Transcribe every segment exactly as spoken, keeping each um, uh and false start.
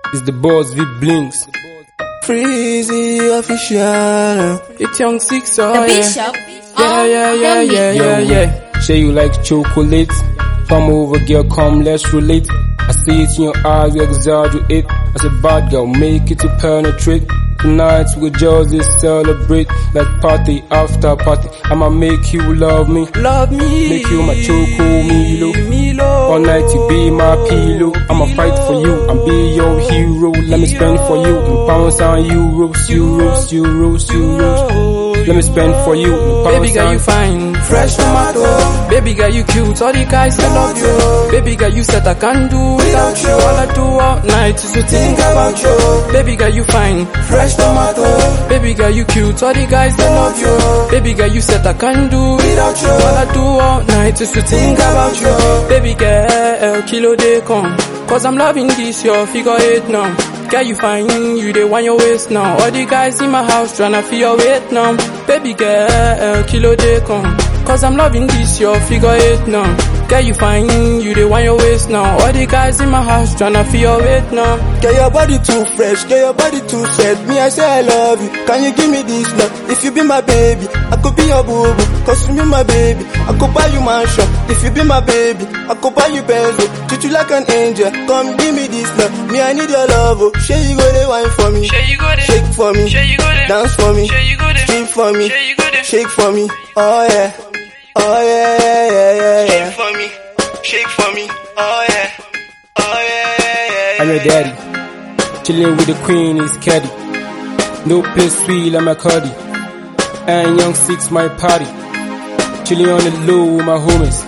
It's the boss V Blinks. Freezy official. It's Young Six, oh The yeah. Bishop. Yeah, yeah, yeah, yeah, yeah, yeah. Say you like chocolate. Come over, girl, come, let's relate. I see it in your eyes, you exaggerate. As a bad girl, make it to penetrate. Tonight we just celebrate, like party after party. I'ma make you love me, Love me. make you my choco Milo. Milo. All night you be my pillow. I'ma fight for you and be your hero. Let me spend for you in pounds and euros, euros, euros, euros. Let me spend for you in pounds. Baby girl, you fine, fresh tomato. Baby girl, you cute, all the guys they love you. Baby girl, you said I can't do without you. All I do all night is to think about you. Baby girl, you fine, fresh tomato. Baby girl, you cute, all the guys they love you. Baby girl, you said I can't do without you. All I do all night is to think about you. Baby girl, kilo they come, cause I'm loving this your figure eight now. Girl, you fine, you they want your waist now. All the guys in my house tryna feel your weight now. Baby girl, kilo they come, cause I'm loving this your figure eight now. Girl, you fine, you they want your waist now. All the guys in my house tryna feel your weight now. Girl, your body too fresh, girl, your body too set. Me, I say I love you. Can you give me this love? If you be my baby, I could be your boo boo. Cause you be my baby, I could buy you mansion. If you be my baby, I could buy you Benzo. Treat you like an angel. Come give me this love. Me, I need your love. Oh, share you go there, wine for me. Share you go there. Shake for me. Share you go there. Dance for me. Share you go there. Scream for me. Share you go there. Shake for me. Oh yeah. Oh yeah, yeah, yeah, yeah, yeah. Shake for me. Shake for me. Oh yeah. Oh yeah, yeah, yeah. I'm your daddy. Chillin' with the queen is caddy. No place sweet like my cuddy. And Young Six my party. Chillin' on the low with my homies.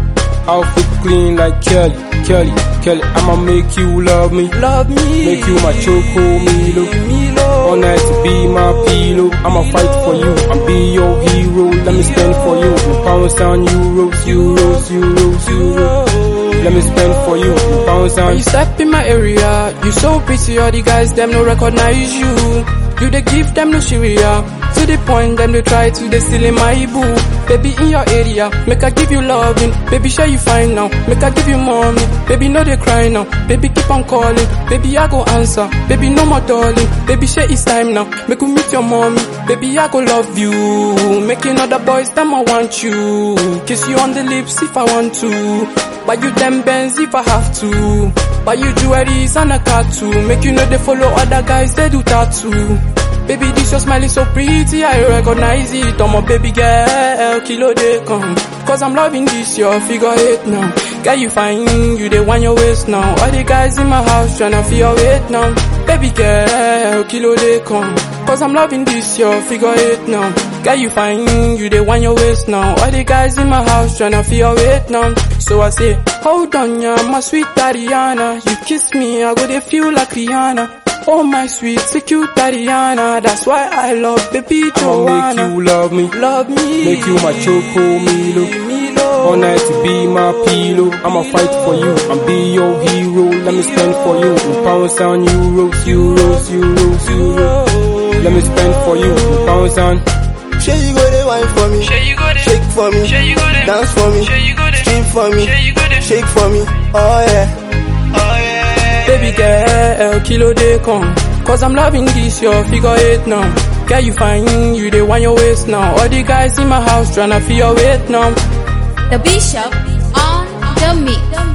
Outfit clean like Kelly, Kelly, Kelly. I'ma make you love me, Love me. make you my choco Milo. Milo. All night to be my pillow. I'ma fight for you and be your hero. Let me spend for you in pounds and euros, euros, euros, euros. Let me spend for you in pounds When and you step in my area, you so pretty, all the guys them no recognize you. You they give them no Syria. To the point them they try to they steal in my boo. Baby in your area, make I give you loving. Baby sure you fine now, make I give you mommy. Baby no they cry now, baby keep on calling. Baby I go answer, baby no more darling. Baby sure it's time now, make we meet your mommy. Baby I go love you, making other boys them I want you. Kiss you on the lips if I want to. Buy you them Benz if I have to. Buy you jewelries and a car too. Make you know they follow other guys, they do tattoo. Baby, this your smile is so pretty, I recognize it. I'm a baby girl, kilo they come. Cause I'm loving this, your figure eight now. Girl, you fine, you they want your waist now. All the guys in my house tryna feel your weight now. Baby girl, kilo they come. Cause I'm loving this, your figure eight now. Girl, you fine, you they want your waist now. All the guys in my house tryna feel your weight now. So I say, hold on, yeah, my sweet Ariana. You kiss me, I go they feel like Rihanna. Oh my sweet, so cute Ariana. That's why I love baby Joanna. I'ma make you love me, Love me. make you my choco Milo. Milo. All night to be my pillow. I'ma fight for you and be your hero. Let me spend for you in pounds and euros, euros, euros, euros. Let me spend for you in pounds and. Share you go there, wine for me. Share you go there. Shake for me. Share you go there. Dance for me. Share you go there. Scream for me. Share you go there. Shake for me. Oh yeah. Oh yeah. Baby girl, kilo they come. Cause I'm loving this, your figure eight now. Girl, you fine, you they want your waist now. All the guys in my house tryna feel your weight now. The Bishop on the mix.